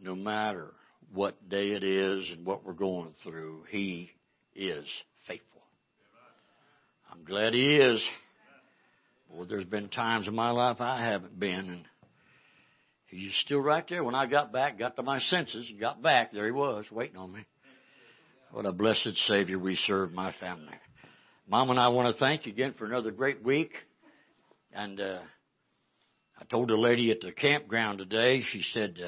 no matter what day it is and what we're going through, He is faithful. I'm glad He is. Boy, there's been times in my life I haven't been, and He's still right there. When I got back, got to my senses, got back, there He was, waiting on me. What a blessed Savior we serve, my family. Mom and I want to thank you again for another great week. And I told a lady at the campground today, she said,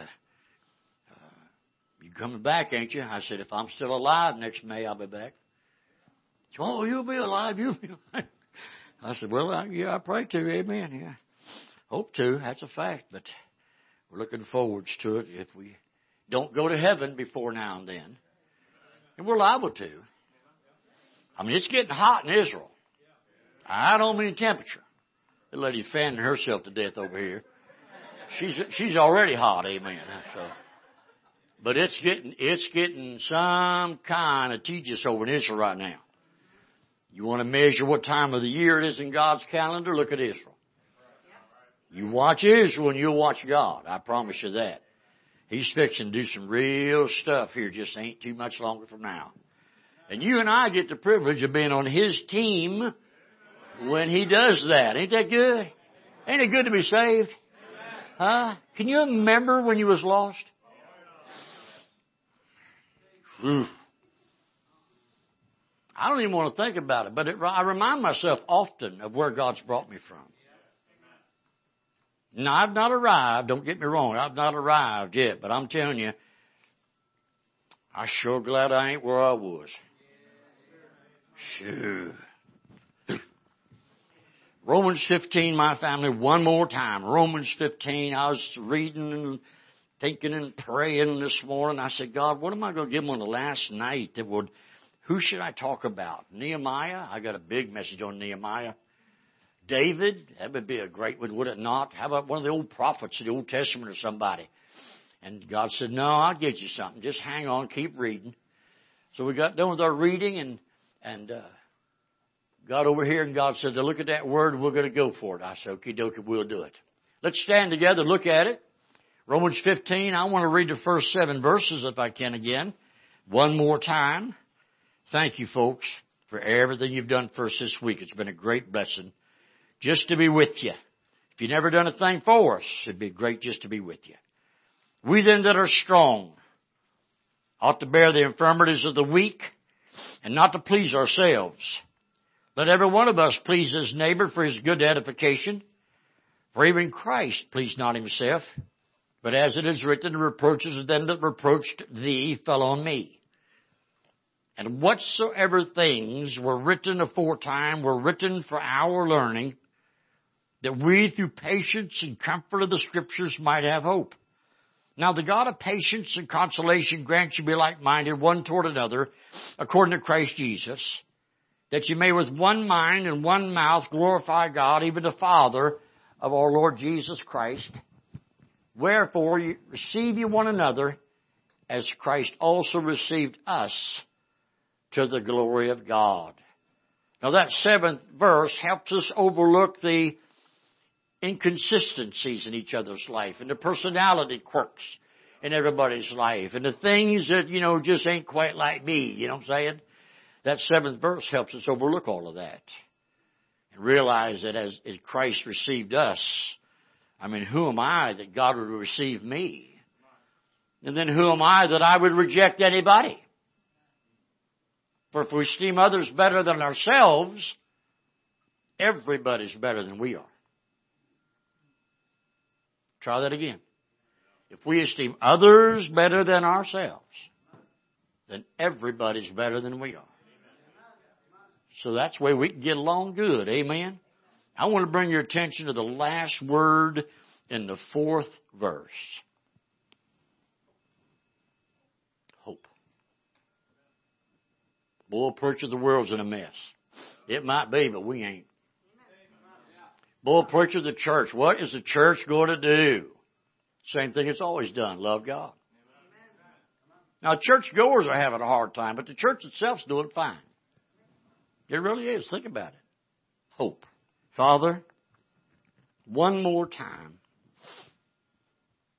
you coming back, ain't you? I said, if I'm still alive next May, I'll be back. She said, oh, you'll be alive, you'll be alive. I said, well, I pray to, amen. Yeah, hope to, that's a fact. But we're looking forward to it if we don't go to heaven before now and then. And we're liable to. I mean, it's getting hot in Israel. I don't mean temperature. The lady fanning herself to death over here. She's already hot, amen. So, but it's getting some kind of tedious over in Israel right now. You want to measure what time of the year it is in God's calendar? Look at Israel. You watch Israel and you'll watch God. I promise you that. He's fixing to do some real stuff here. Just ain't too much longer from now. And you and I get the privilege of being on His team when He does that. Ain't that good? Ain't it good to be saved? Huh? Can you remember when you was lost? I don't even want to think about it, but I remind myself often of where God's brought me from. Now, I've not arrived. Don't get me wrong. I've not arrived yet, but I'm telling you, I'm sure glad I ain't where I was. Sure. Romans 15, my family, one more time. Romans 15, I was reading and thinking and praying this morning. I said, God, what am I going to give them on the last night that would, who should I talk about? Nehemiah? I got a big message on Nehemiah. David? That would be a great one, would it not? How about one of the old prophets of the Old Testament or somebody? And God said, no, I'll get you something. Just hang on, keep reading. So we got done with our reading and got over here, and God said, look at that word, and we're going to go for it. I said, okie dokie, we'll do it. Let's stand together, look at it. Romans 15, I want to read the first 7 verses if I can again. One more time. Thank you, folks, for everything you've done for us this week. It's been a great blessing just to be with you. If you've never done a thing for us, it'd be great just to be with you. We then that are strong ought to bear the infirmities of the weak and not to please ourselves. Let every one of us please his neighbor for his good edification. For even Christ pleased not himself, but as it is written, the reproaches of them that reproached thee fell on me. And whatsoever things were written aforetime were written for our learning, that we through patience and comfort of the Scriptures might have hope. Now the God of patience and consolation grant you be like-minded one toward another, according to Christ Jesus, that you may with one mind and one mouth glorify God, even the Father of our Lord Jesus Christ. Wherefore receive you one another, as Christ also received us to the glory of God. Now that 7th verse helps us overlook the inconsistencies in each other's life and the personality quirks in everybody's life and the things that, just ain't quite like me, you know what I'm saying? That 7th verse helps us overlook all of that and realize that as Christ received us, who am I that God would receive me? And then who am I that I would reject anybody? For if we esteem others better than ourselves, everybody's better than we are. Try that again. If we esteem others better than ourselves, then everybody's better than we are. So that's the way we can get along good. Amen? I want to bring your attention to the last word in the 4th verse. Hope. Boy, preacher, the world's in a mess. It might be, but we ain't. Boy, preacher, the church. What is the church going to do? Same thing it's always done. Love God. Now, churchgoers are having a hard time, but the church itself's doing fine. It really is. Think about it. Hope. Father, one more time,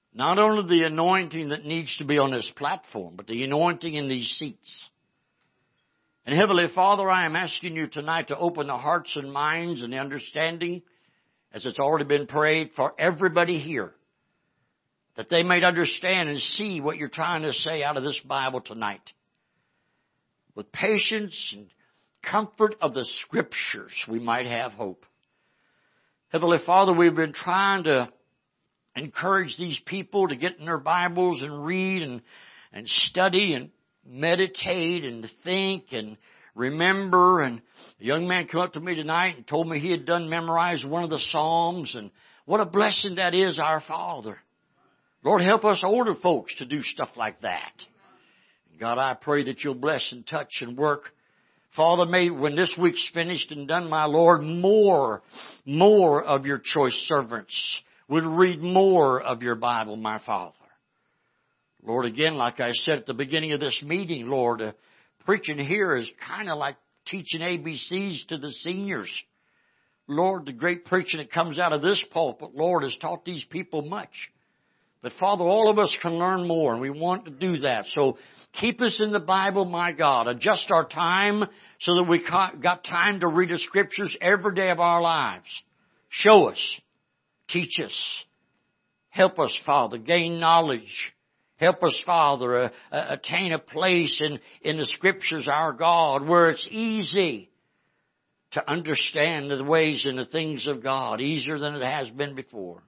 Not only the anointing that needs to be on this platform, but the anointing in these seats. And Heavenly Father, I am asking you tonight to open the hearts and minds and the understanding, as it's already been prayed, for everybody here, that they might understand and see what you're trying to say out of this Bible tonight. With patience and comfort of the Scriptures, we might have hope. Heavenly Father, we've been trying to encourage these people to get in their Bibles and read and study and meditate and think and remember. And a young man came up to me tonight and told me he had memorized one of the Psalms, and what a blessing that is, our Father. Lord, help us older folks to do stuff like that. God, I pray that you'll bless and touch and work. Father, may when this week's finished and done, my Lord, more of your choice servants would read more of your Bible, my Father. Lord, again, like I said at the beginning of this meeting, Lord, preaching here is kind of like teaching ABCs to the seniors. Lord, the great preaching that comes out of this pulpit, Lord, has taught these people much. But Father, all of us can learn more, and we want to do that. So keep us in the Bible, my God. Adjust our time so that we got time to read the Scriptures every day of our lives. Show us. Teach us. Help us, Father, gain knowledge. Help us, Father, attain a place in the Scriptures, our God, where it's easy to understand the ways and the things of God, easier than it has been before.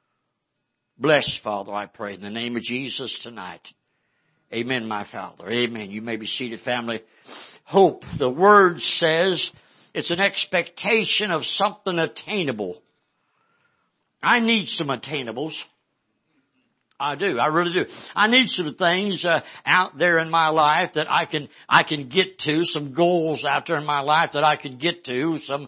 Bless, Father, I pray, in the name of Jesus tonight. Amen, my Father. Amen. You may be seated, family. Hope, the Word says, it's an expectation of something attainable. I need some attainables. I do. I really do. I need some things out there in my life that I can get to. Some goals out there in my life that I can get to. Some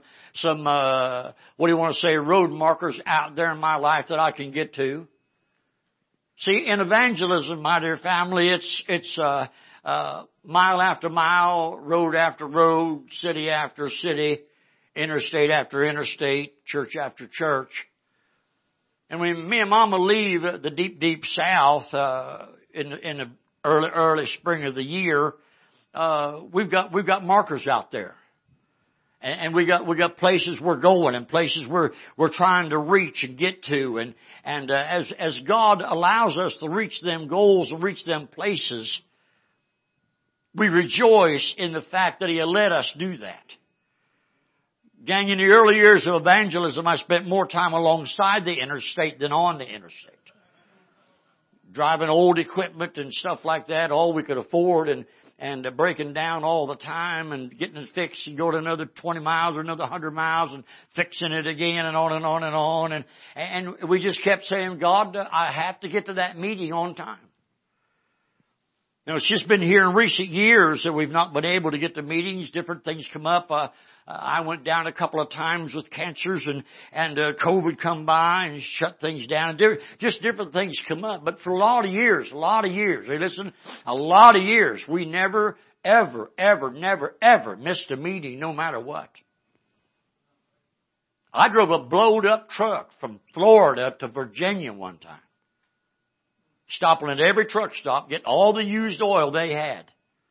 what do you want to say? Road markers out there in my life that I can get to. See, in evangelism, my dear family, it's mile after mile, road after road, city after city, interstate after interstate, church after church. And when me and Mama leave the deep, deep South in the early spring of the year, we've got markers out there, and we got places we're going and places we're trying to reach and get to, and as God allows us to reach them goals and reach them places, we rejoice in the fact that He let us do that. Gang, in the early years of evangelism, I spent more time alongside the interstate than on the interstate. Driving old equipment and stuff like that, all we could afford, and breaking down all the time and getting it fixed and go to another 20 miles or another 100 miles and fixing it again and on and on and on. And we just kept saying, God, I have to get to that meeting on time. Now, it's just been here in recent years that we've not been able to get to meetings. Different things come up. I went down a couple of times with cancers and COVID come by and shut things down. Just different things come up. But for a lot of years, hey, listen, a lot of years, we never, ever missed a meeting no matter what. I drove a blowed up truck from Florida to Virginia one time. Stopping at every truck stop, getting all the used oil they had.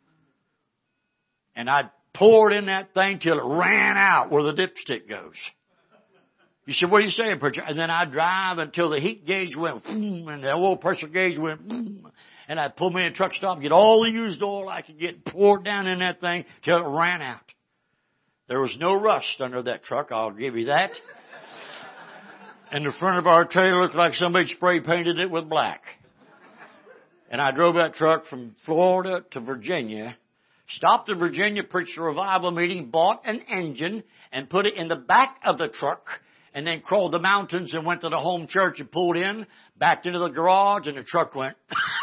And I poured in that thing till it ran out where the dipstick goes. You said, what are you saying, preacher? And then I'd drive until the heat gauge went, and the oil pressure gauge went, and I'd pull me in a truck stop, get all the used oil I could get, poured down in that thing till it ran out. There was no rust under that truck, I'll give you that. And the front of our trailer looked like somebody spray painted it with black. And I drove that truck from Florida to Virginia, stopped in Virginia, preached a revival meeting, bought an engine, and put it in the back of the truck, and then crawled the mountains and went to the home church and pulled in, backed into the garage, and the truck went.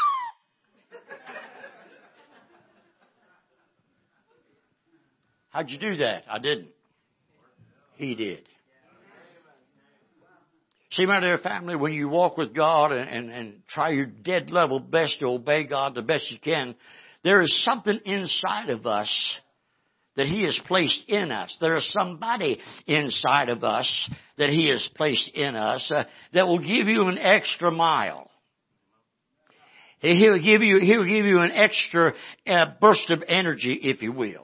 How'd you do that? I didn't. He did. See, my dear family, when you walk with God and try your dead level best to obey God the best you can, there is something inside of us that He has placed in us. There is somebody inside of us that He has placed in us that will give you an extra mile. He'll give you an extra burst of energy, if you will.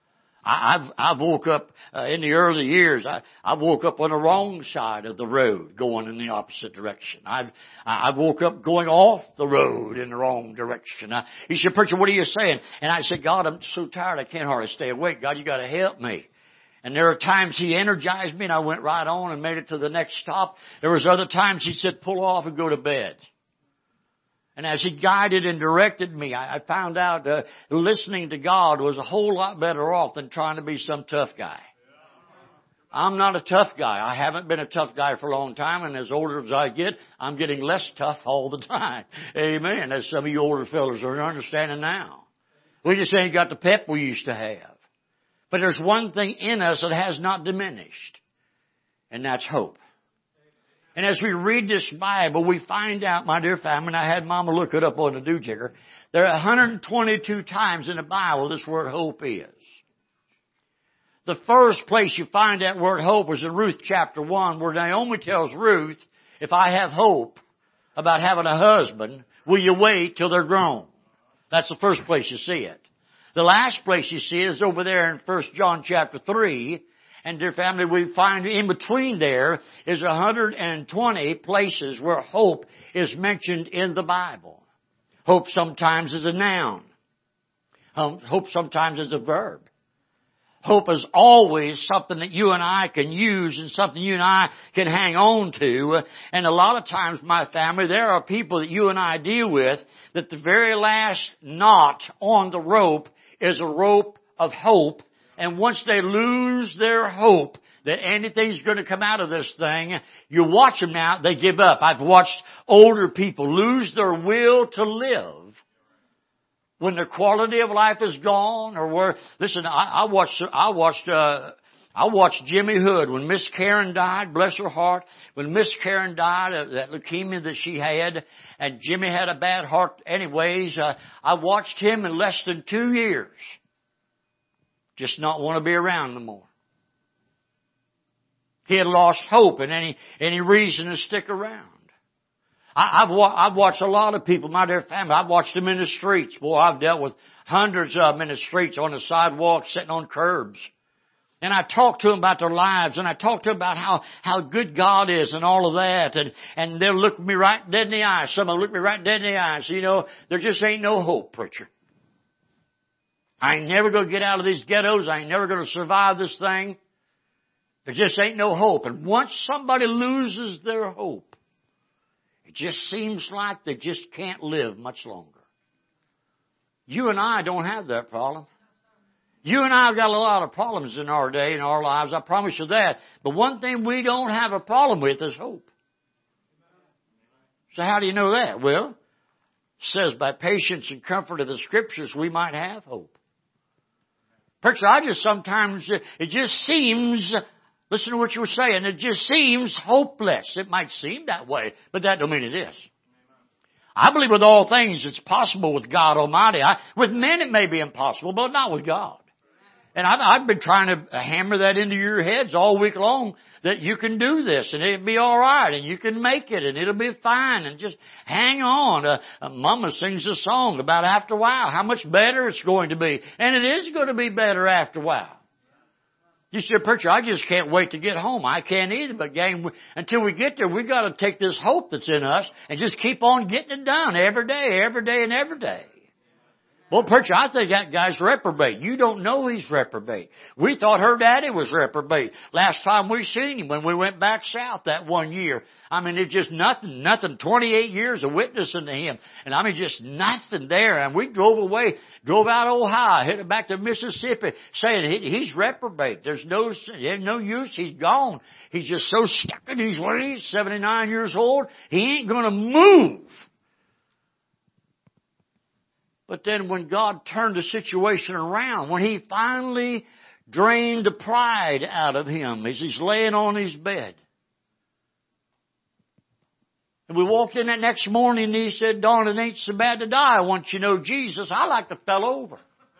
I've woke up in the early years. I woke up on the wrong side of the road, going in the opposite direction. I've woke up going off the road in the wrong direction. He said, "Preacher, what are you saying?" And I said, "God, I'm so tired. I can't hardly stay awake. God, you got to help me." And there are times He energized me, and I went right on and made it to the next stop. There was other times He said, "Pull off and go to bed." And as He guided and directed me, I found out listening to God was a whole lot better off than trying to be some tough guy. I'm not a tough guy. I haven't been a tough guy for a long time, and as older as I get, I'm getting less tough all the time. Amen. As some of you older fellas are understanding now. We just ain't got the pep we used to have. But there's one thing in us that has not diminished, and that's hope. And as we read this Bible, we find out, my dear family, and I had Mama look it up on the doojicker, there are 122 times in the Bible this word hope is. The first place you find that word hope was in Ruth chapter 1, where Naomi tells Ruth, "If I have hope about having a husband, will you wait till they're grown?" That's the first place you see it. The last place you see it is over there in 1 John chapter 3. And dear family, we find in between there is 120 places where hope is mentioned in the Bible. Hope sometimes is a noun. Hope sometimes is a verb. Hope is always something that you and I can use and something you and I can hang on to. And a lot of times, my family, there are people that you and I deal with that the very last knot on the rope is a rope of hope. And once they lose their hope that anything's going to come out of this thing, you watch them now, they give up. I've watched older people lose their will to live when their quality of life is gone, or where, listen, I watched Jimmy Hood when Miss Karen died, bless her heart. When Miss Karen died of that leukemia that she had, and Jimmy had a bad heart anyways, I watched him in less than 2 years just not want to be around no more. He had lost hope and any reason to stick around. I've watched a lot of people, my dear family. I've watched them in the streets. Boy, I've dealt with hundreds of them in the streets, on the sidewalk, sitting on curbs. And I talk to them about their lives, and I talk to them about how good God is and all of that. And they'll look me right dead in the eye. Some of them look me right dead in the eye. So, you know, there just ain't no hope, preacher. I ain't never going to get out of these ghettos. I ain't never going to survive this thing. There just ain't no hope. And once somebody loses their hope, it just seems like they just can't live much longer. You and I don't have that problem. You and I have got a lot of problems in our day, in our lives. I promise you that. But one thing we don't have a problem with is hope. So how do you know that? Well, it says by patience and comfort of the Scriptures we might have hope. Preacher, it just seems, listen to what you were saying, it just seems hopeless. It might seem that way, but that don't mean it is. I believe with all things it's possible with God Almighty. With men it may be impossible, but not with God. And I've been trying to hammer that into your heads all week long, that you can do this and it'll be all right and you can make it and it'll be fine and just hang on. Mama sings a song about after a while how much better it's going to be. And it is going to be better after a while. You say, "Preacher, I just can't wait to get home." I can't either, but gang, until we get there, we got to take this hope that's in us and just keep on getting it done every day, and every day. Well, preacher, I think that guy's reprobate. You don't know he's reprobate. We thought her daddy was reprobate last time we seen him when we went back south that one year. I mean, it's just nothing, 28 years of witnessing to him. And I mean, just nothing there. And we drove out Ohio, headed back to Mississippi, saying he's reprobate. There's no use. He's gone. He's just so stuck in his ways, 79 years old. He ain't going to move. But then when God turned the situation around, when He finally drained the pride out of him as he's laying on his bed. And we walked in that next morning and he said, "Darn, it ain't so bad to die once you know Jesus." I like to fell over.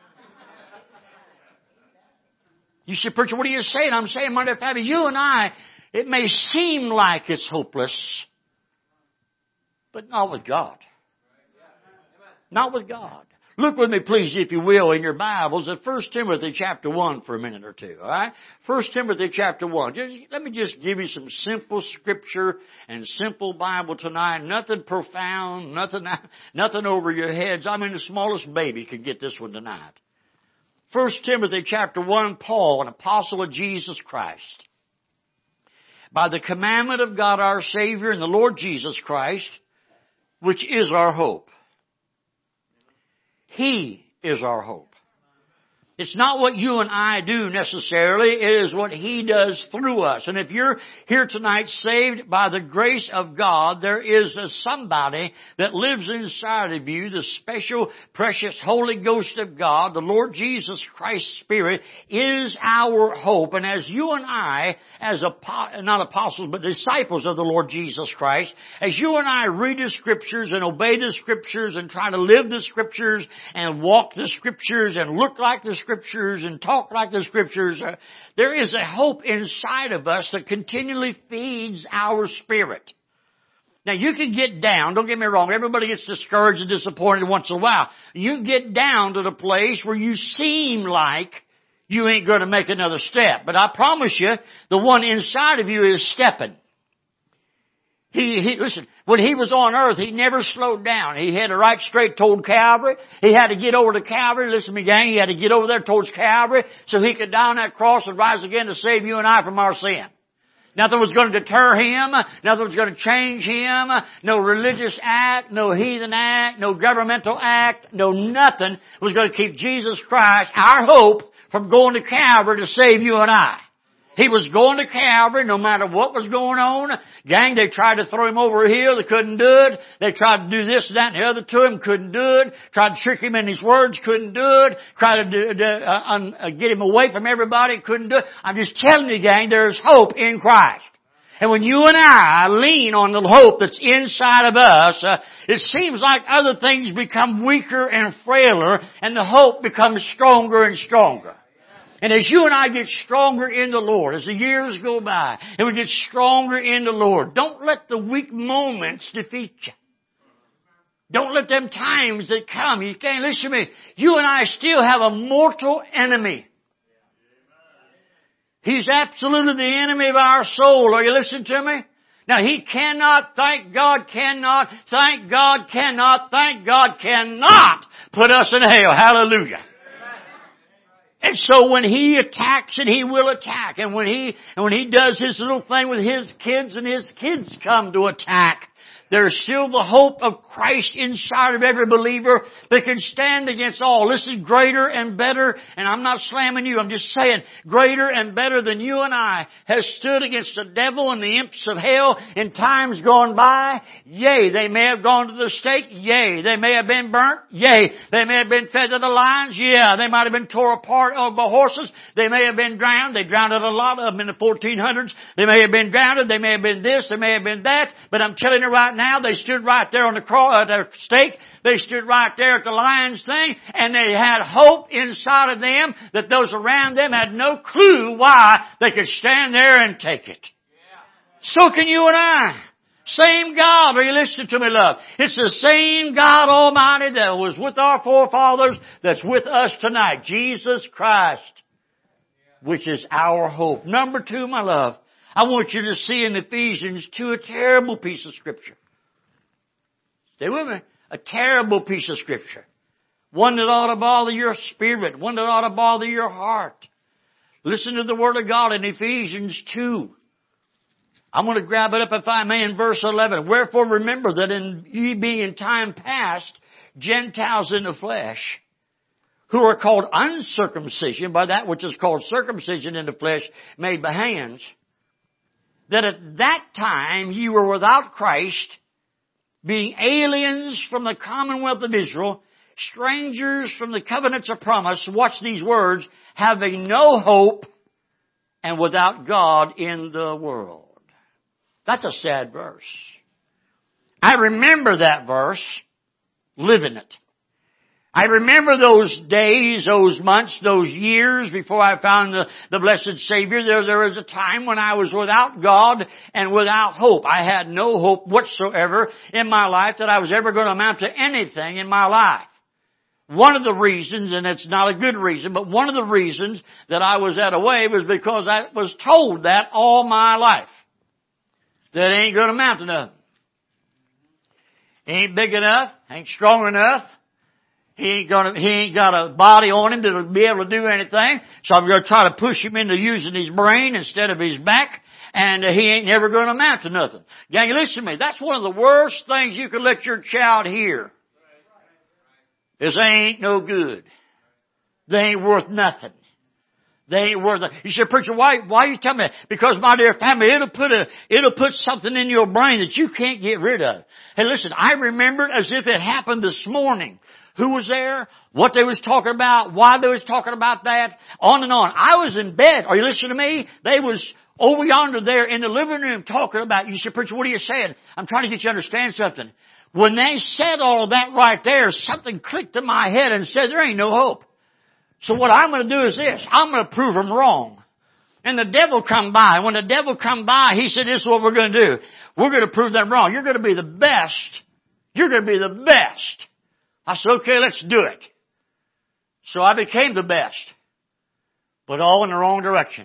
You say, "Preacher, what are you saying?" I'm saying, my dear family, you and I, it may seem like it's hopeless, but not with God. Not with God. Look with me, please, if you will, in your Bibles at 1 Timothy chapter 1 for a minute or two, all right? 1 Timothy chapter 1. Let me just give you some simple scripture and simple Bible tonight. Nothing profound, nothing over your heads. I mean, the smallest baby could get this one tonight. 1 Timothy chapter 1, Paul, an apostle of Jesus Christ. By the commandment of God our Savior and the Lord Jesus Christ, which is our hope. He is our hope. It's not what you and I do necessarily. It is what He does through us. And if you're here tonight saved by the grace of God, there is somebody that lives inside of you, the special, precious Holy Ghost of God, the Lord Jesus Christ's Spirit, is our hope. And as you and I, as not apostles, but disciples of the Lord Jesus Christ, as you and I read the Scriptures and obey the Scriptures and try to live the Scriptures and walk the Scriptures and look like the Scriptures and talk like the Scriptures, there is a hope inside of us that continually feeds our spirit. Now you can get down, don't get me wrong, everybody gets discouraged and disappointed once in a while. You get down to the place where you seem like you ain't going to make another step. But I promise you, the one inside of you is stepping. Listen, when He was on earth, He never slowed down. He had a right straight toward Calvary. He had to get over to Calvary. Listen to me, gang. He had to get over there towards Calvary so He could die on that cross and rise again to save you and I from our sin. Nothing was going to deter Him. Nothing was going to change Him. No religious act, no heathen act, no governmental act, no nothing was going to keep Jesus Christ, our hope, from going to Calvary to save you and I. He was going to Calvary no matter what was going on. Gang, they tried to throw Him over a hill. They couldn't do it. They tried to do this, that, and the other to Him. Couldn't do it. Tried to trick Him in His words. Couldn't do it. Tried to get Him away from everybody. Couldn't do it. I'm just telling you, gang, there's hope in Christ. And when you and I lean on the hope that's inside of us, it seems like other things become weaker and frailer, and the hope becomes stronger and stronger. And as you and I get stronger in the Lord, as the years go by, and we get stronger in the Lord, don't let the weak moments defeat you. Don't let them times that come. You can't listen to me. You and I still have a mortal enemy. He's absolutely the enemy of our soul. Are you listening to me? Now He cannot, thank God cannot put us in hell. Hallelujah. And so when He attacks, and He will attack, and when He does His little thing with His kids and His kids come to attack, there's still the hope of Christ inside of every believer that can stand against all. Listen, greater and better, and I'm not slamming you, I'm just saying, greater and better than you and I has stood against the devil and the imps of hell in times gone by. Yea, they may have gone to the stake. Yea, they may have been burnt. Yea, they may have been fed to the lions. Yeah, they might have been tore apart by horses. They may have been drowned. They drowned a lot of them in the 1400s. They may have been drowned. They may have been this. They may have been that. But I'm telling you right now, they stood right there on the stake. They stood right there at the lion's thing, and they had hope inside of them that those around them had no clue why they could stand there and take it. So can you and I. Same God. Are you listening to me, love? It's the same God Almighty that was with our forefathers that's with us tonight. Jesus Christ, which is our hope. Number 2, my love, I want you to see in Ephesians 2 a terrible piece of Scripture. Stay with me. A terrible piece of Scripture. One that ought to bother your spirit. One that ought to bother your heart. Listen to the Word of God in Ephesians 2. I'm going to grab it up if I may in verse 11. Wherefore remember that ye being in time past Gentiles in the flesh, who are called uncircumcision by that which is called circumcision in the flesh made by hands, that at that time ye were without Christ, being aliens from the commonwealth of Israel, strangers from the covenants of promise, watch these words, having no hope and without God in the world. That's a sad verse. I remember that verse, living it. I remember those days, those months, those years before I found the blessed Savior. There was a time when I was without God and without hope. I had no hope whatsoever in my life that I was ever going to amount to anything in my life. One of the reasons, and it's not a good reason, but one of the reasons that I was that way was because I was told that all my life. That ain't going to amount to nothing. He ain't big enough, ain't strong enough. He ain't got a body on him to be able to do anything. So I'm going to try to push him into using his brain instead of his back. And he ain't never going to amount to nothing. Gang, listen to me. That's one of the worst things you can let your child hear. Is they ain't no good. They ain't worth nothing. They ain't worth it. You say, preacher, why you tell me that? Because my dear family, it'll put something in your brain that you can't get rid of. Hey, listen, I remember it as if it happened this morning. Who was there? What they was talking about? Why they was talking about that? On and on. I was in bed. Are you listening to me? They was over yonder there in the living room talking about, you say, preacher, what are you saying? I'm trying to get you to understand something. When they said all of that right there, something clicked in my head and said, there ain't no hope. So what I'm going to do is this. I'm going to prove them wrong. And the devil come by. When the devil come by, he said, this is what we're going to do. We're going to prove them wrong. You're going to be the best. You're going to be the best. I said, okay, let's do it. So I became the best. But all in the wrong direction.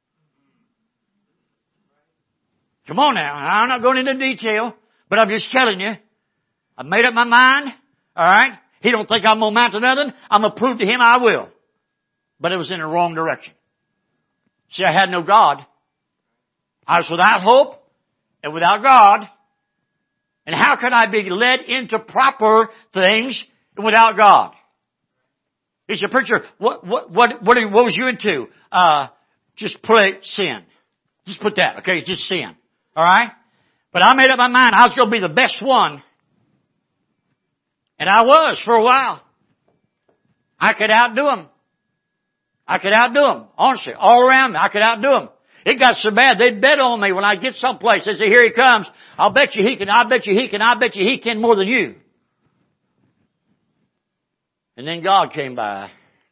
Come on now. I'm not going into detail, but I'm just telling you. I've made up my mind. All right. He don't think I'm going to amount to nothing. I'm going to prove to him I will. But it was in the wrong direction. See, I had no God. I was without hope and without God. And how could I be led into proper things without God? He said, preacher, what was you into? Just play sin. Just put that, okay? It's just sin. Alright? But I made up my mind I was going to be the best one. And I was for a while. I could outdo them. Honestly, all around me, I could outdo them. It got so bad, they'd bet on me when I get someplace. They say, here he comes. I'll bet you he can more than you. And then God came by.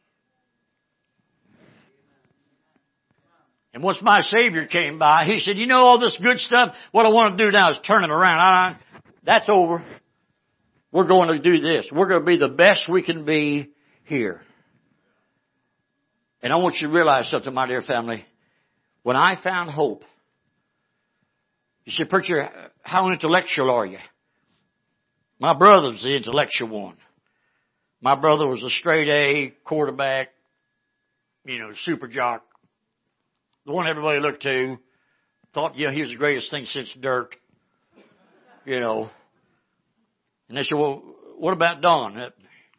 And once my Savior came by, He said, you know all this good stuff? What I want to do now is turn it around. That's over. We're going to do this. We're going to be the best we can be here. And I want you to realize something, my dear family. When I found hope, you say, preacher, how intellectual are you? My brother's the intellectual one. My brother was a straight A quarterback, super jock. The one everybody looked to. Thought, he was the greatest thing since dirt. And they said, well, what about Don?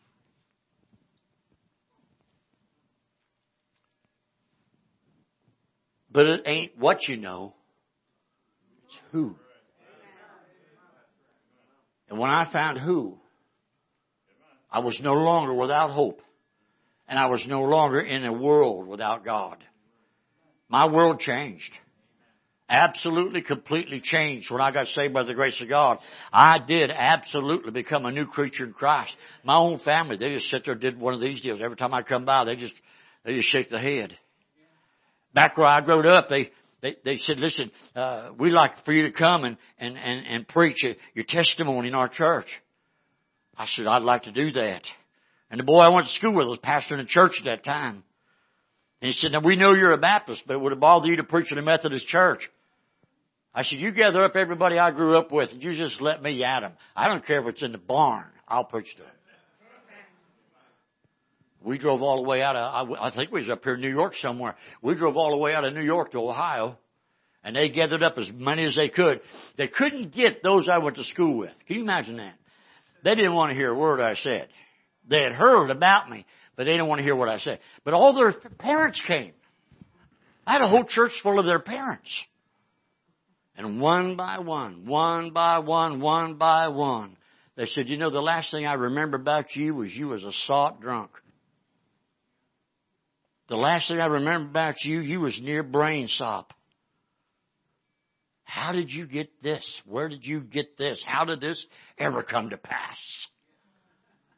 But it ain't what you know. It's who. And when I found who, I was no longer without hope. And I was no longer in a world without God. My world changed. Absolutely, completely changed when I got saved by the grace of God. I did absolutely become a new creature in Christ. My own family, they just sit there and did one of these deals. Every time I come by, they just shake their head. Back where I grew up, they said, listen, we'd like for you to come and preach your testimony in our church. I said, I'd like to do that. And the boy I went to school with was pastoring a church at that time. And he said, now we know you're a Baptist, but would it bother you to preach in a Methodist church? I said, you gather up everybody I grew up with and you just let me at them. I don't care if it's in the barn. I'll preach to them. We drove all the way out of, I think we was up here in New York somewhere. We drove all the way out of New York to Ohio. And they gathered up as many as they could. They couldn't get those I went to school with. Can you imagine that? They didn't want to hear a word I said. They had heard about me, but they didn't want to hear what I said. But all their parents came. I had a whole church full of their parents. And one by one, they said, the last thing I remember about you was you was a sot drunk. The last thing I remember about you, you was near brain sop. How did you get this? Where did you get this? How did this ever come to pass?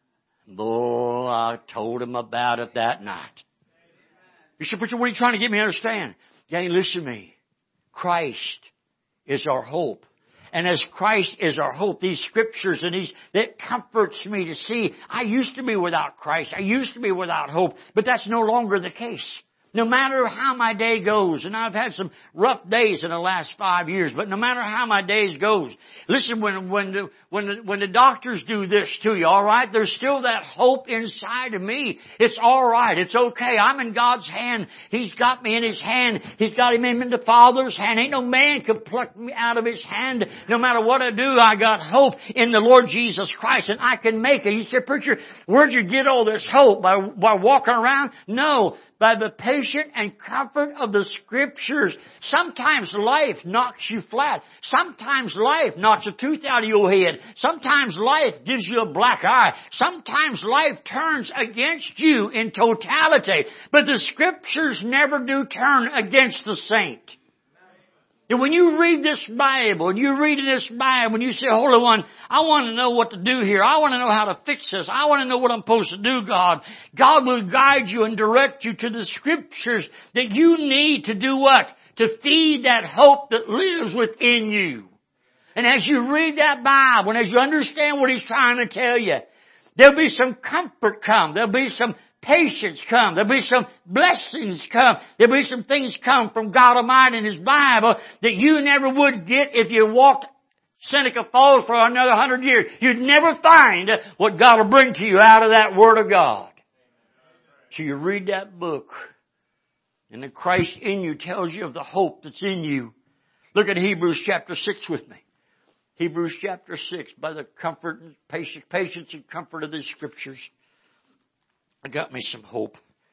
Oh, I told him about it that night. You said, preacher, what are you trying to get me to understand? Gang, listen to me. Christ is our hope. And as Christ is our hope, these scriptures and that comforts me to see, I used to be without Christ. I used to be without hope, but that's no longer the case. No matter how my day goes, and I've had some rough days in the last 5 years, but no matter how my days goes, listen, when the doctors do this to you, all right, there's still that hope inside of me. It's all right. It's okay. I'm in God's hand. He's got me in His hand. He's got me in the Father's hand. Ain't no man can pluck me out of His hand. No matter what I do, I got hope in the Lord Jesus Christ, and I can make it. You say, preacher, where'd you get all this hope? By walking around? No. By the patient and comfort of the Scriptures. Sometimes life knocks you flat. Sometimes life knocks a tooth out of your head. Sometimes life gives you a black eye. Sometimes life turns against you in totality. But the Scriptures never do turn against the saint. And when you read this Bible, and you read in this Bible, and you say, Holy One, I want to know what to do here. I want to know how to fix this. I want to know what I'm supposed to do, God. God will guide you and direct you to the Scriptures that you need to do what? To feed that hope that lives within you. And as you read that Bible, and as you understand what He's trying to tell you, there'll be some comfort come. There'll be some patience come. There'll be some blessings come. There'll be some things come from God Almighty in His Bible that you never would get if you walked Seneca Falls for another 100 years. You'd never find what God will bring to you out of that Word of God. So you read that book, and the Christ in you tells you of the hope that's in you. Look at Hebrews chapter 6 with me. Hebrews chapter 6, by the comfort and patience and comfort of these Scriptures, I got me some hope.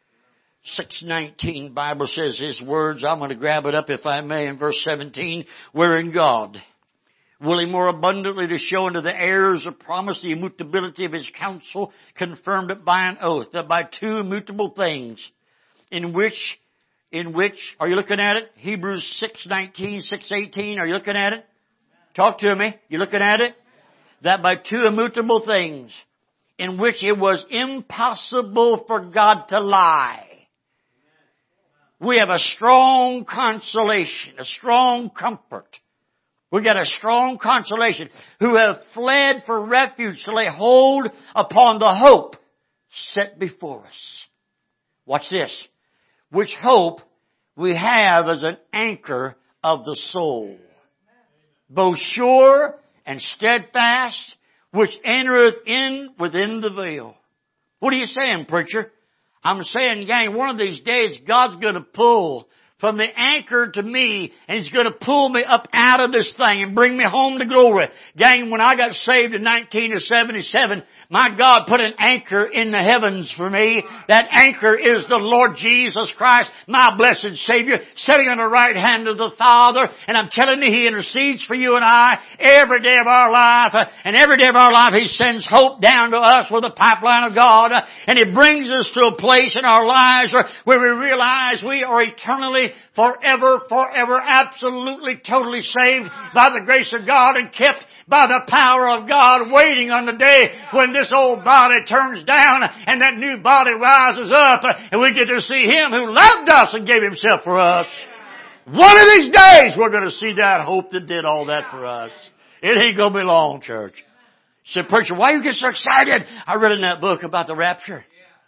6:19, Bible says His words, I'm going to grab it up if I may, in verse 17, wherein God, willing more abundantly to show unto the heirs of promise the immutability of His counsel, confirmed it by an oath, that by two immutable things, in which, are you looking at it? Hebrews 6:19, 6:18, are you looking at it? Talk to me. You looking at it? That by two immutable things, in which it was impossible for God to lie. We have a strong consolation, a strong comfort. We got a strong consolation, who have fled for refuge to lay hold upon the hope set before us. Watch this. Which hope we have as an anchor of the soul, both sure and steadfast, which entereth in within the veil. What are you saying, preacher? I'm saying, gang, one of these days God's going to pull from the anchor to me, and He's going to pull me up out of this thing and bring me home to glory. Gang, when I got saved in 1977, my God put an anchor in the heavens for me. That anchor is the Lord Jesus Christ, my blessed Savior, sitting on the right hand of the Father. And I'm telling you, He intercedes for you and I every day of our life. And every day of our life, He sends hope down to us with the pipeline of God. And He brings us to a place in our lives where we realize we are eternally, forever, absolutely, totally saved by the grace of God and kept by the power of God, waiting on the day when this old body turns down and that new body rises up and we get to see Him who loved us and gave Himself for us. One of these days we're going to see that hope that did all that for us. It ain't going to be long, church. You say, preacher, why you get so excited? I read in that book about the rapture.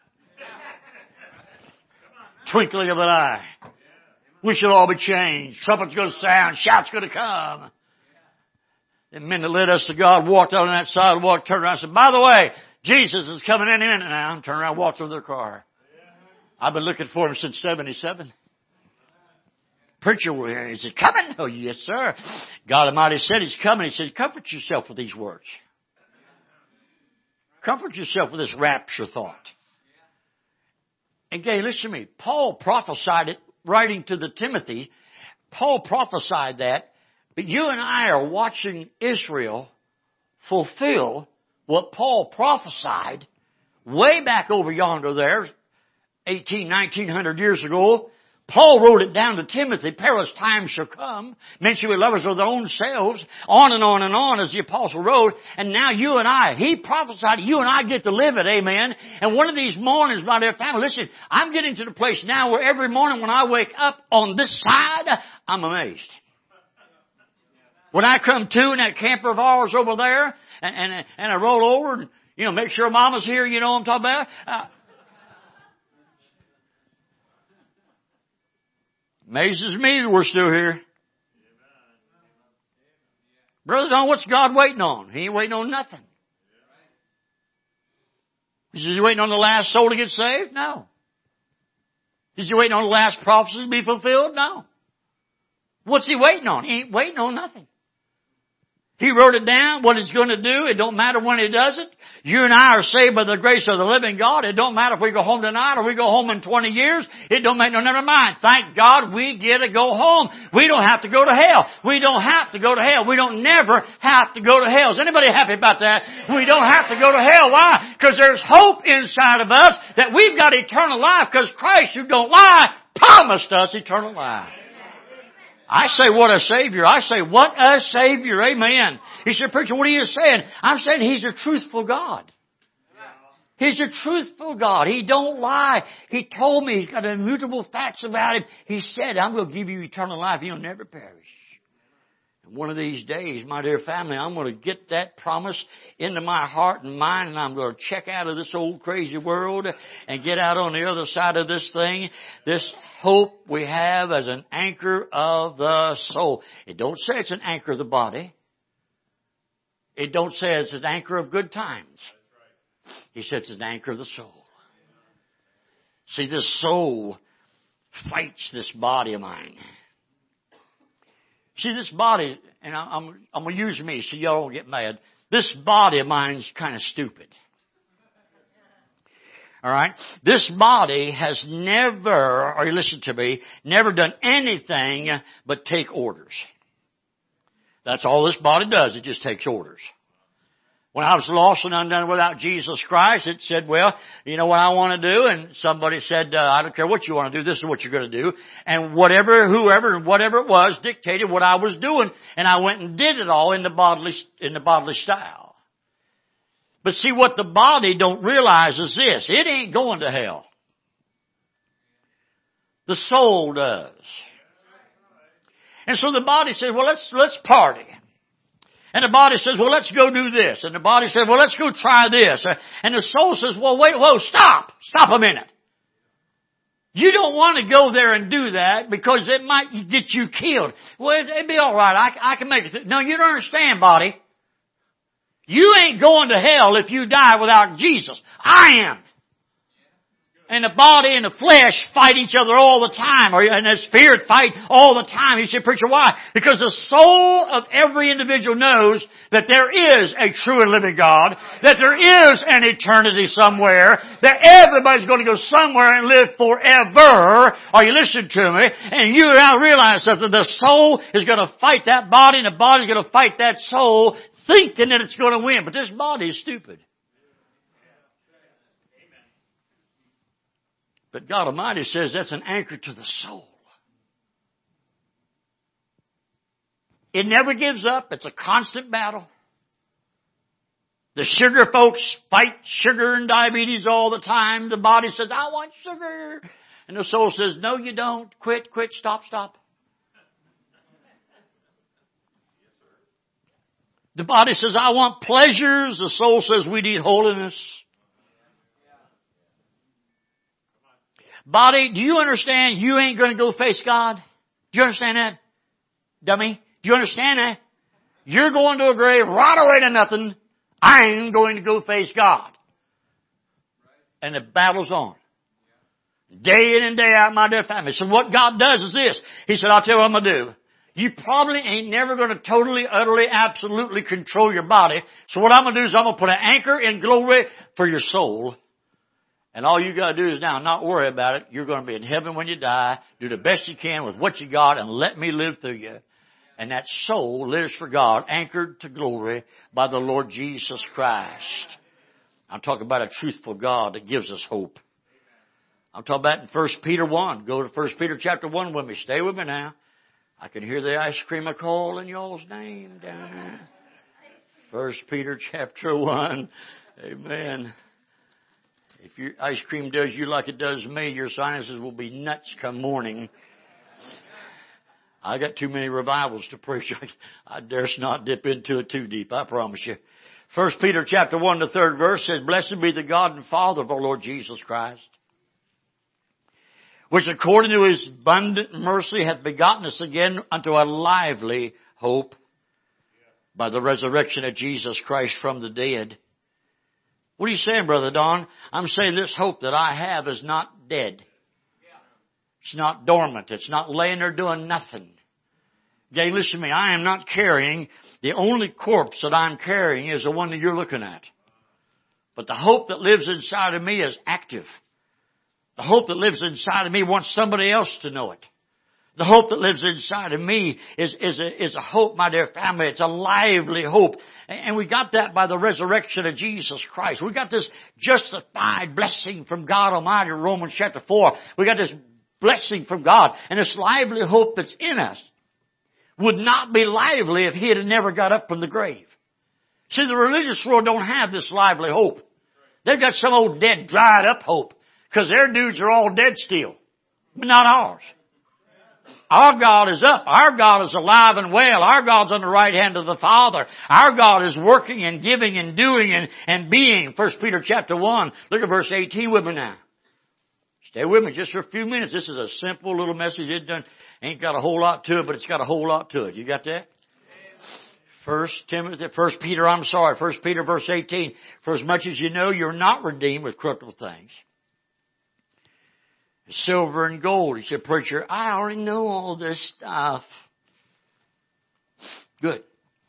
Twinkling of an eye. We shall all be changed. Trumpet's going to sound. Shout's going to come. The men that led us to God walked out on that sidewalk, turned around and said, by the way, Jesus is coming in a minute now. And turned around and walked to their car. I've been looking for Him since 77. Preacher, is He coming? Oh, yes, sir. God Almighty said He's coming. He said, comfort yourself with these words. Comfort yourself with this rapture thought. And again, listen to me. Paul prophesied it. Writing to the Timothy, Paul prophesied that, but you and I are watching Israel fulfill what Paul prophesied way back over yonder there, 1900 years ago, Paul wrote it down to Timothy, perilous times shall come. Men shall be lovers of their own selves. On and on and on as the apostle wrote. And now you and I, he prophesied, you and I get to live it, amen. And one of these mornings, my dear family, listen, I'm getting to the place now where every morning when I wake up on this side, I'm amazed. When I come to in that camper of ours over there, and I roll over and, make sure Mama's here, you know what I'm talking about. Amazes me that we're still here. Brother Don, what's God waiting on? He ain't waiting on nothing. Is he waiting on the last soul to get saved? No. Is he waiting on the last prophecy to be fulfilled? No. What's he waiting on? He ain't waiting on nothing. He wrote it down, what he's going to do. It don't matter when he does it. You and I are saved by the grace of the living God. It don't matter if we go home tonight or we go home in 20 years. It don't make no, never mind. Thank God we get to go home. We don't have to go to hell. We don't have to go to hell. We don't never have to go to hell. Is anybody happy about that? We don't have to go to hell. Why? Because there's hope inside of us that we've got eternal life because Christ, who don't lie, promised us eternal life. I say, what a Savior. I say, what a Savior. Amen. He said, preacher, what are you saying? I'm saying He's a truthful God. He's a truthful God. He don't lie. He told me, He's got immutable facts about Him. He said, I'm going to give you eternal life. You'll never perish. And one of these days, my dear family, I'm going to get that promise into my heart and mind, and I'm going to check out of this old crazy world and get out on the other side of this thing. This hope we have as an anchor of the soul. It don't say it's an anchor of the body. It don't say it's an anchor of good times. He says it's an anchor of the soul. See, this soul fights this body of mine. See, this body, and I'm going to use me so y'all don't get mad. This body of mine is kind of stupid. All right? This body has never, or you listen to me, never done anything but take orders. That's all this body does. It just takes orders. When I was lost and undone without Jesus Christ, it said, well, you know what I want to do? And somebody said, I don't care what you want to do. This is what you're going to do. And whatever it was dictated what I was doing. And I went and did it all in the bodily style. But see, what the body don't realize is this. It ain't going to hell. The soul does. And so the body says, well, let's party. And the body says, well, let's go do this. And the body says, well, let's go try this. And the soul says, well, whoa, stop a minute. You don't want to go there and do that because it might get you killed. Well, it'd be all right. I can make it. No, you don't understand, body. You ain't going to hell if you die without Jesus. I am. And the body and the flesh fight each other all the time. And the spirit fight all the time. He said, preacher, why? Because the soul of every individual knows that there is a true and living God, that there is an eternity somewhere, that everybody's going to go somewhere and live forever. Are you listening to me? And you now realize that the soul is going to fight that body and the body's going to fight that soul thinking that it's going to win. But this body is stupid. But God Almighty says that's an anchor to the soul. It never gives up. It's a constant battle. The sugar folks fight sugar and diabetes all the time. The body says, I want sugar. And the soul says, no, you don't. Quit, stop. The body says, I want pleasures. The soul says, we need holiness. Body, do you understand you ain't going to go face God? Do you understand that? Dummy? Do you understand that? You're going to a grave right away to nothing. I'm going to go face God. And the battle's on. Day in and day out, my dear family. So what God does is this. He said, I'll tell you what I'm going to do. You probably ain't never going to totally, utterly, absolutely control your body. So what I'm going to do is I'm going to put an anchor in glory for your soul. And all you got to do is now not worry about it. You're going to be in heaven when you die. Do the best you can with what you got and let me live through you. And that soul lives for God, anchored to glory by the Lord Jesus Christ. I'm talking about a truthful God that gives us hope. I'm talking about in 1 Peter 1. Go to 1 Peter chapter 1 with me. Stay with me now. I can hear the ice cream calling y'all's name down there. 1 Peter chapter 1. Amen. If your ice cream does you like it does me, your sinuses will be nuts come morning. I got too many revivals to preach. I dare not dip into it too deep, I promise you. 1 Peter chapter 1, the 3rd verse says, Blessed be the God and Father of our Lord Jesus Christ, which according to His abundant mercy hath begotten us again unto a lively hope by the resurrection of Jesus Christ from the dead. What are you saying, Brother Don? I'm saying this hope that I have is not dead. It's not dormant. It's not laying there doing nothing. Okay, listen to me. I am not carrying, the only corpse that I'm carrying is the one that you're looking at. But the hope that lives inside of me is active. The hope that lives inside of me wants somebody else to know it. The hope that lives inside of me is a hope, my dear family. It's a lively hope. And we got that by the resurrection of Jesus Christ. We got this justified blessing from God Almighty in Romans chapter 4. We got this blessing from God. And this lively hope that's in us would not be lively if He had never got up from the grave. See, the religious world don't have this lively hope. They've got some old dead, dried up hope. Because their dudes are all dead still. But not ours. Our God is up. Our God is alive and well. Our God's on the right hand of the Father. Our God is working and giving and doing and being. 1 Peter chapter 1. Look at verse 18 with me now. Stay with me just for a few minutes. This is a simple little message. It ain't got a whole lot to it, but it's got a whole lot to it. You got that? 1 Peter verse 18. For as much as you know you're not redeemed with corruptible things, silver and gold. He said, Preacher, I already know all this stuff. Good.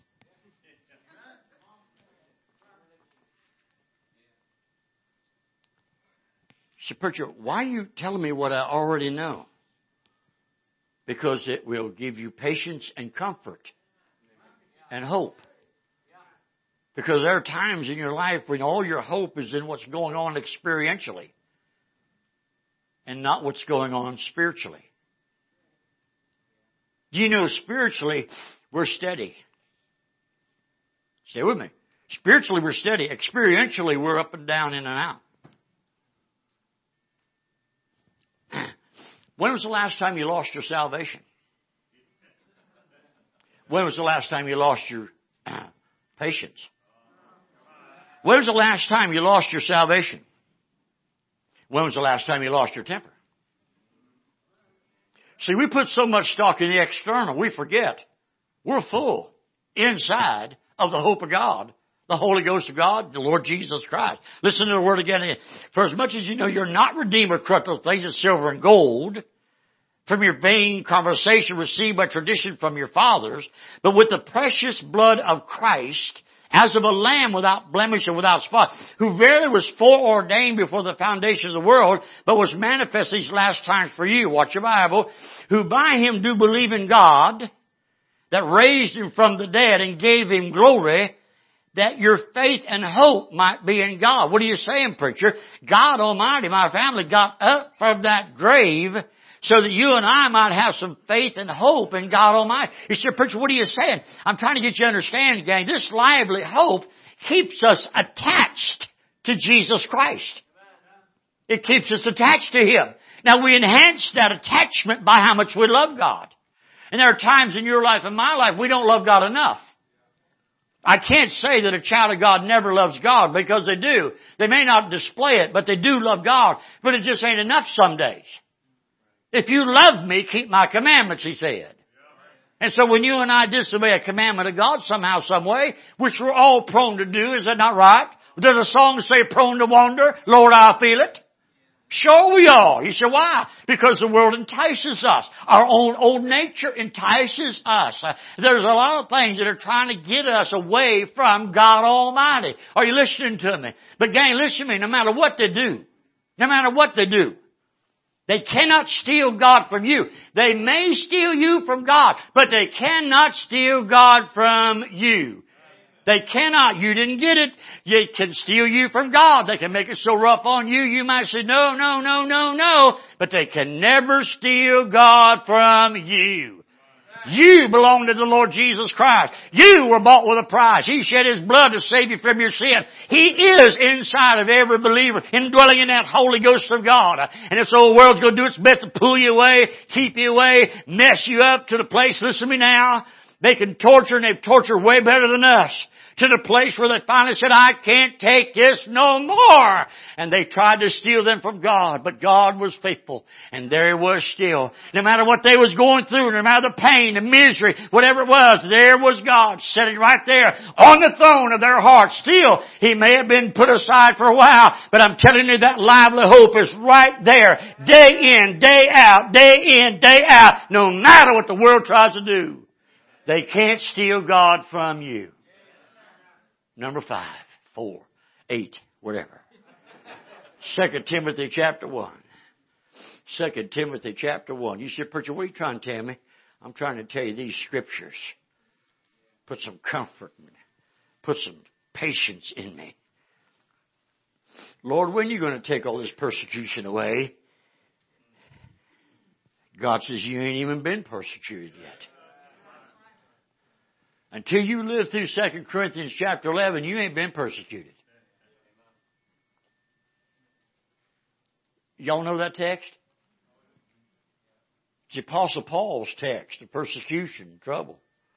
He said, Preacher, why are you telling me what I already know? Because it will give you patience and comfort and hope. Because there are times in your life when all your hope is in what's going on experientially and not what's going on spiritually. Do you know spiritually we're steady? Stay with me. Spiritually we're steady. Experientially we're up and down, in and out. When was the last time you lost your salvation? When was the last time you lost your patience? When was the last time you lost your salvation? When was the last time you lost your temper? See, we put so much stock in the external, we forget we're full inside of the hope of God, the Holy Ghost of God, the Lord Jesus Christ. Listen to the word again. For as much as you know you're not redeemed with corruptible things of silver and gold, from your vain conversation received by tradition from your fathers, but with the precious blood of Christ, as of a lamb without blemish and without spot, who verily was foreordained before the foundation of the world, but was manifest these last times for you. Watch your Bible. Who by Him do believe in God, that raised Him from the dead and gave Him glory, that your faith and hope might be in God. What are you saying, preacher? God Almighty, my family, got up from that grave so that you and I might have some faith and hope in God Almighty. You say, preacher, what are you saying? I'm trying to get you to understand, gang. This lively hope keeps us attached to Jesus Christ. It keeps us attached to Him. Now we enhance that attachment by how much we love God. And there are times in your life and my life we don't love God enough. I can't say that a child of God never loves God, because they do. They may not display it, but they do love God. But it just ain't enough some days. If you love me, keep my commandments, He said. And so when you and I disobey a commandment of God somehow, some way, which we're all prone to do, is that not right? Does a song say prone to wander? Lord, I feel it. Sure we are. You say, why? Because the world entices us. Our own old nature entices us. There's a lot of things that are trying to get us away from God Almighty. Are you listening to me? But gang, listen to me. No matter what they do, they cannot steal God from you. They may steal you from God, but they cannot steal God from you. They cannot. You didn't get it. It can steal you from God. They can make it so rough on you, you might say, no, no, no, no, no. But they can never steal God from you. You belong to the Lord Jesus Christ. You were bought with a price. He shed His blood to save you from your sin. He is inside of every believer, indwelling in that Holy Ghost of God. And this old world's going to do its best to pull you away, keep you away, mess you up to the place, listen to me now, they can torture, and they've tortured way better than us. To the place where they finally said, I can't take this no more. And they tried to steal them from God, but God was faithful. And there He was still. No matter what they was going through, no matter the pain, the misery, whatever it was, there was God sitting right there on the throne of their hearts. Still, He may have been put aside for a while, but I'm telling you that lively hope is right there. Day in, day out, day in, day out. No matter what the world tries to do, they can't steal God from you. Number 5, 4, 8, whatever. 2 Timothy chapter 1. 2 Timothy chapter 1. You said, preacher, what are you trying to tell me? I'm trying to tell you these scriptures. Put some comfort in me. Put some patience in me. Lord, when are you going to take all this persecution away? God says, you ain't even been persecuted yet. Until you live through 2 Corinthians chapter 11, you ain't been persecuted. Y'all know that text? It's the Apostle Paul's text of persecution and trouble.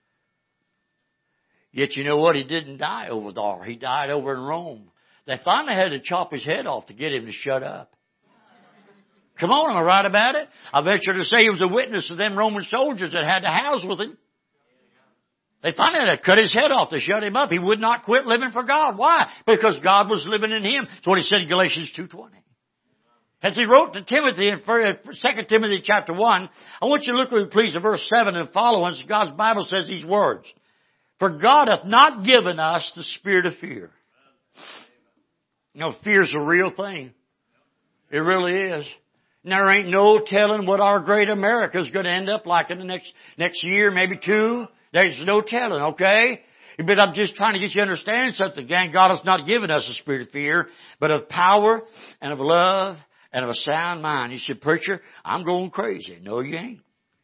Yet you know what? He didn't die over there. He died over in Rome. They finally had to chop his head off to get him to shut up. Come on, am I right about it? I venture to say he was a witness to them Roman soldiers that had to house with him. They finally had to cut his head off to shut him up. He would not quit living for God. Why? Because God was living in him. That's what he said in Galatians 2:20. As he wrote to Timothy in 2 Timothy chapter 1, I want you to look with me please at verse 7 and following. God's Bible says these words. For God hath not given us the spirit of fear. You know, fear's a real thing. It really is. And there ain't no telling what our great America is going to end up like in the next year, maybe 2. There's no telling, okay? But I'm just trying to get you to understand something, gang. God has not given us a spirit of fear, but of power and of love and of a sound mind. You said, preacher, I'm going crazy. No, you ain't.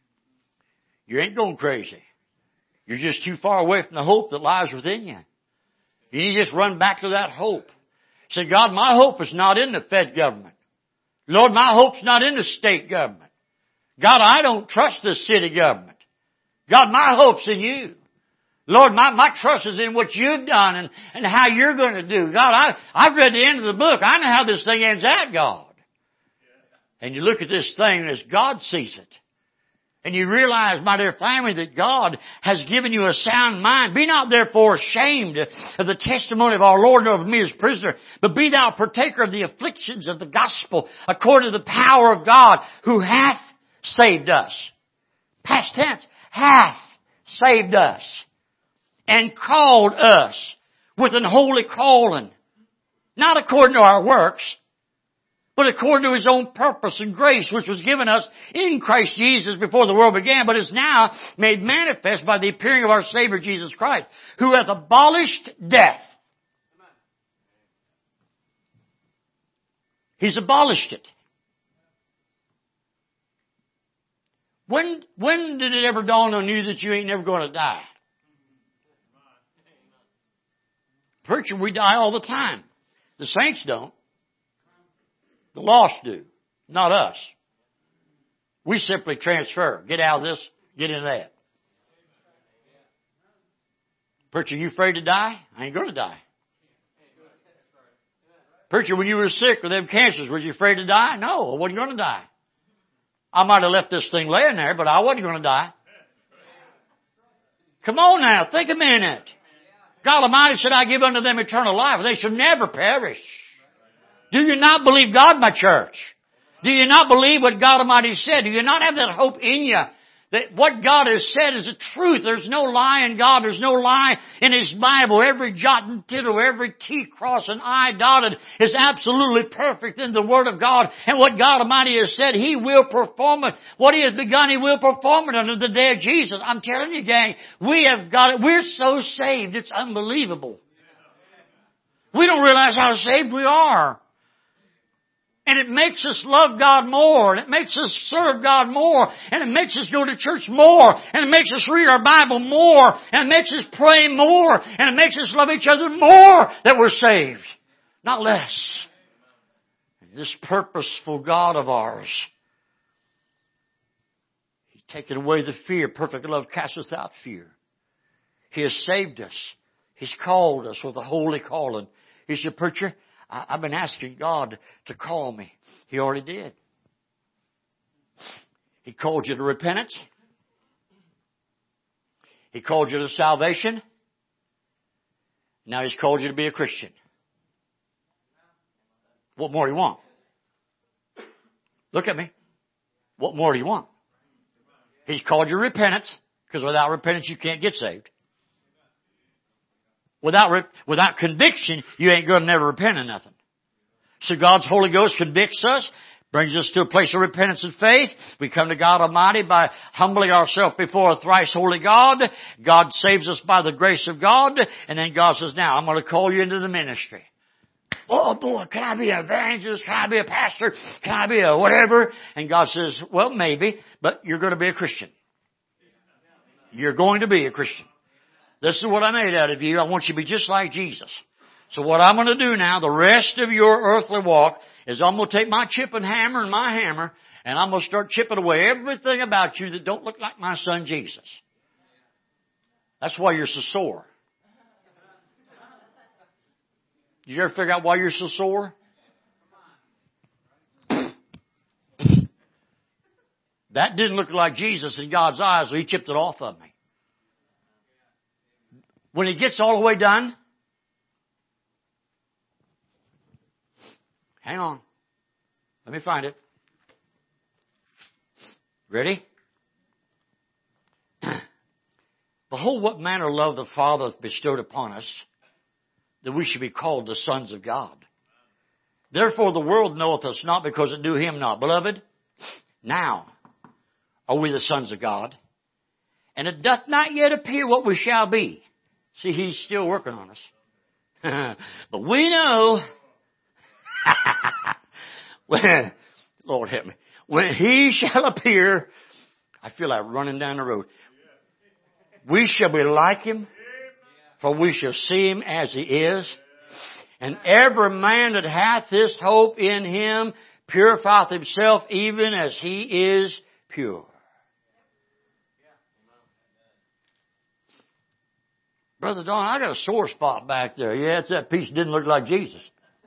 You ain't going crazy. You're just too far away from the hope that lies within you. You need to just run back to that hope. Say, God, my hope is not in the Fed government. Lord, my hope's not in the state government. God, I don't trust the city government. God, my hope's in you. Lord, my trust is in what you've done and how you're going to do. God, I've read the end of the book. I know how this thing ends out, God. And you look at this thing as God sees it. And you realize, my dear family, that God has given you a sound mind. Be not therefore ashamed of the testimony of our Lord nor of me as prisoner, but be thou a partaker of the afflictions of the gospel according to the power of God who hath saved us. Past tense. Hath saved us and called us with an holy calling, not according to our works, but according to His own purpose and grace, which was given us in Christ Jesus before the world began, but is now made manifest by the appearing of our Savior Jesus Christ, who hath abolished death. He's abolished it. When did it ever dawn on you that you ain't never going to die? Preacher, we die all the time. The saints don't. The lost do. Not us. We simply transfer. Get out of this, get into that. Preacher, you afraid to die? I ain't going to die. Preacher, when you were sick with them cancers, was you afraid to die? No, I wasn't going to die. I might have left this thing laying there, but I wasn't going to die. Come on now, think a minute. God Almighty said, I give unto them eternal life. They shall never perish. Do you not believe God, my church? Do you not believe what God Almighty said? Do you not have that hope in you That what God has said is the truth. There's no lie in God. There's no lie in His Bible. Every jot and tittle, every T crossed and I dotted is absolutely perfect in the Word of God. And what God Almighty has said, He will perform it. What He has begun, He will perform it unto the day of Jesus. I'm telling you, gang, we have got it. We're so saved, it's unbelievable. We don't realize how saved we are. And it makes us love God more, and it makes us serve God more, and it makes us go to church more, and it makes us read our Bible more, and it makes us pray more, and it makes us love each other more that we're saved, not less. This purposeful God of ours, He's taken away the fear. Perfect love casteth out fear. He has saved us. He's called us with a holy calling. He said, preacher, I've been asking God to call me. He already did. He called you to repentance. He called you to salvation. Now He's called you to be a Christian. What more do you want? Look at me. What more do you want? He's called you to repentance, because without repentance you can't get saved. Without conviction, you ain't going to never repent of nothing. So God's Holy Ghost convicts us, brings us to a place of repentance and faith. We come to God Almighty by humbling ourselves before a thrice holy God. God saves us by the grace of God. And then God says, now I'm going to call you into the ministry. Oh boy, can I be an evangelist? Can I be a pastor? Can I be a whatever? And God says, well, maybe, but you're going to be a Christian. You're going to be a Christian. This is what I made out of you. I want you to be just like Jesus. So what I'm going to do now, the rest of your earthly walk, is I'm going to take my chipping hammer and my hammer, and I'm going to start chipping away everything about you that don't look like my son Jesus. That's why you're so sore. Did you ever figure out why you're so sore? That didn't look like Jesus in God's eyes, so He chipped it off of me. When He gets all the way done, hang on. Let me find it. Ready? Behold, what manner of love the Father hath bestowed upon us, that we should be called the sons of God. Therefore the world knoweth us not, because it knew Him not. Beloved, now are we the sons of God, and it doth not yet appear what we shall be. See, He's still working on us. But we know, Lord help me, when He shall appear, I feel like running down the road. We shall be like Him, for we shall see Him as He is. And every man that hath this hope in Him purifieth himself even as He is pure. Brother Don, I got a sore spot back there. Yeah, it's that piece that didn't look like Jesus.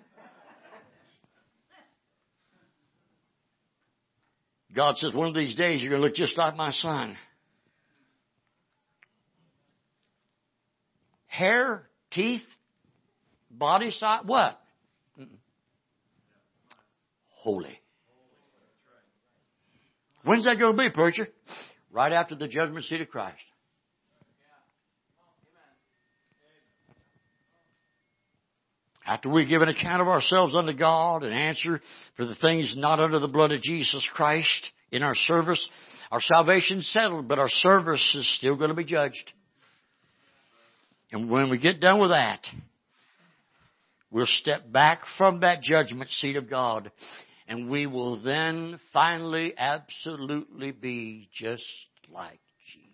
God says, one of these days you're going to look just like my son. Hair, teeth, body size, what? Holy. When's that going to be, preacher? Right after the judgment seat of Christ. After we give an account of ourselves unto God and answer for the things not under the blood of Jesus Christ in our service, our salvation's settled, but our service is still going to be judged. And when we get done with that, we'll step back from that judgment seat of God, and we will then finally absolutely be just like Jesus.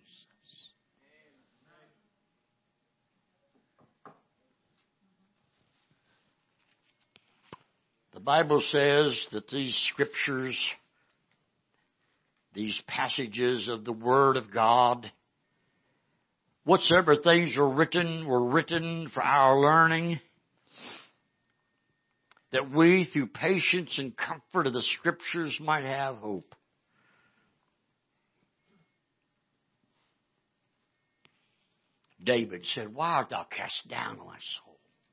The Bible says that these scriptures, these passages of the Word of God, whatsoever things were written for our learning, that we, through patience and comfort of the Scriptures, might have hope. David said, why art thou cast down, O my soul?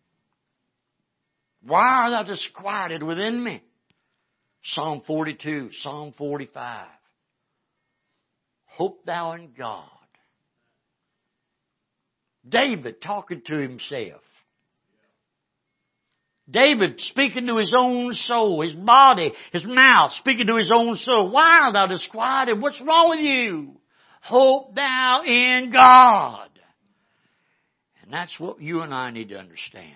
Why art thou disquieted within me? Psalm 42, Psalm 45. Hope thou in God. David talking to himself. David speaking to his own soul, his body, his mouth, speaking to his own soul. Why art thou disquieted? What's wrong with you? Hope thou in God. And that's what you and I need to understand.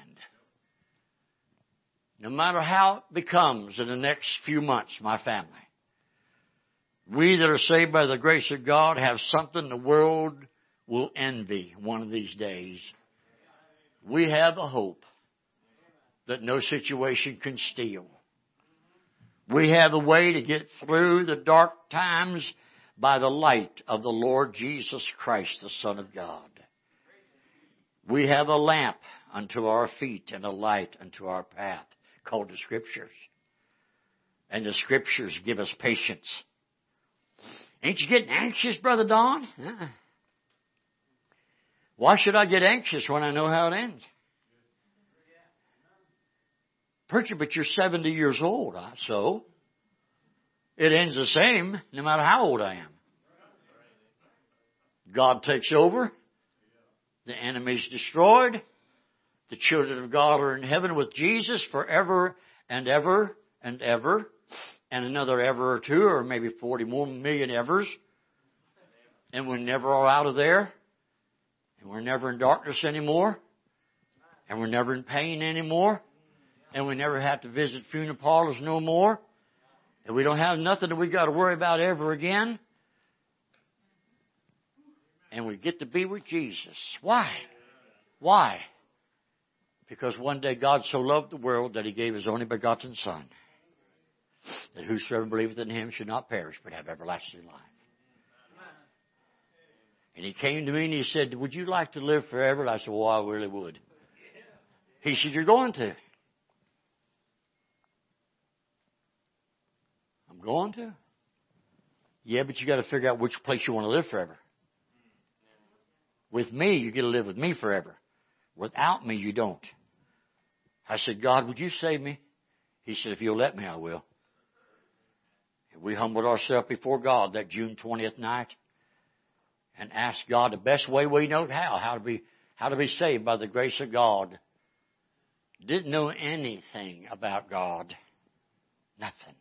No matter how it becomes in the next few months, my family, we that are saved by the grace of God have something the world will envy one of these days. We have a hope that no situation can steal. We have a way to get through the dark times by the light of the Lord Jesus Christ, the Son of God. We have a lamp unto our feet and a light unto our path, called the Scriptures. And the Scriptures give us patience. Ain't you getting anxious, Brother Don? Why should I get anxious when I know how it ends? Preacher, but you're 70 years old. So it ends the same no matter how old I am. God takes over. The enemy's destroyed. The children of God are in heaven with Jesus forever and ever and ever. And another ever or two, or maybe 40 more million evers. And we never are out of there. And we're never in darkness anymore. And we're never in pain anymore. And we never have to visit funeral parlors no more. And we don't have nothing that we got to worry about ever again. And we get to be with Jesus. Why? Why? Because one day God so loved the world that He gave His only begotten Son, that whosoever believeth in Him should not perish but have everlasting life. And He came to me and He said, would you like to live forever? And I said, well, I really would. He said, you're going to. I'm going to. Yeah, but you got to figure out which place you want to live forever. With me, you get to live with me forever. Without me, you don't. I said, God, would you save me? He said, if you'll let me, I will. And we humbled ourselves before God that June 20th night and asked God the best way we know how to be saved by the grace of God. Didn't know anything about God. Nothing.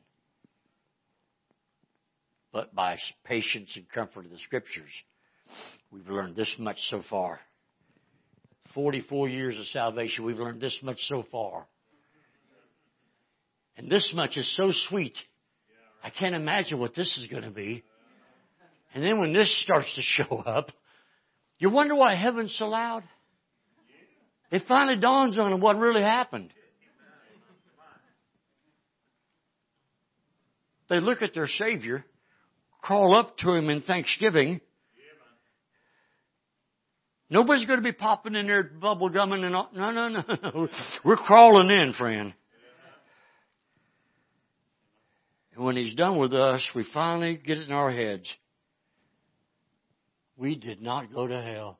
But by patience and comfort of the Scriptures, we've learned this much so far. 44 years of salvation, we've learned this much so far. And this much is so sweet. I can't imagine what this is going to be. And then when this starts to show up, you wonder why heaven's so loud? It finally dawns on them what really happened. They look at their Savior, crawl up to Him in thanksgiving. Nobody's going to be popping in there, bubble gumming and all. No. We're crawling in, friend. And when He's done with us, we finally get it in our heads. We did not go to hell.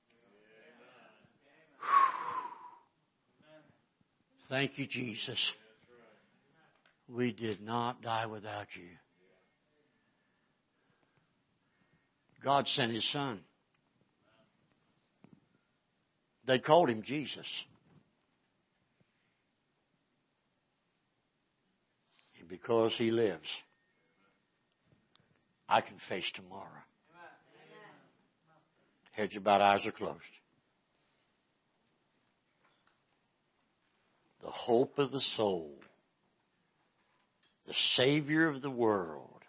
Thank you, Jesus. We did not die without you. God sent His Son. They called Him Jesus. And because He lives, I can face tomorrow. Heads are bowed, eyes are closed. The hope of the soul, the Savior of the world,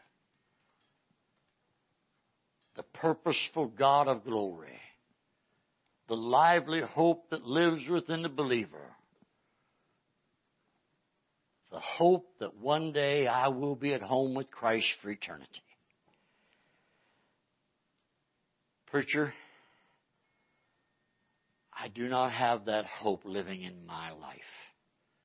the purposeful God of glory, the lively hope that lives within the believer, the hope that one day I will be at home with Christ for eternity. Preacher, I do not have that hope living in my life.